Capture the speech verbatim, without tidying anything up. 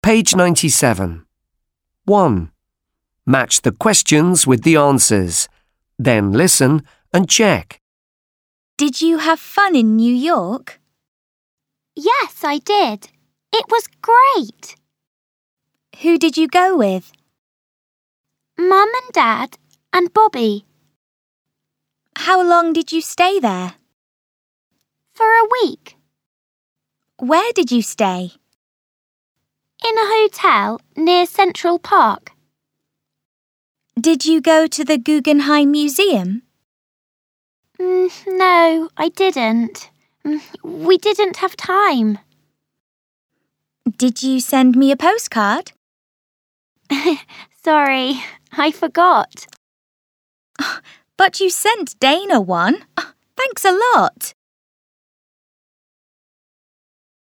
Page ninety-seven. one. Match the questions with the answers. Then listen and check. Did you have fun in New York? Yes, I did. It was great. Who did you go with? Mum and Dad and Bobby. How long did you stay there? For a week. Where did you stay? In a hotel near Central Park. Did you go to the Guggenheim Museum? Mm, no, I didn't. Mm, we didn't have time. Did you send me a postcard? Sorry, I forgot. But you sent Dana one. Thanks a lot.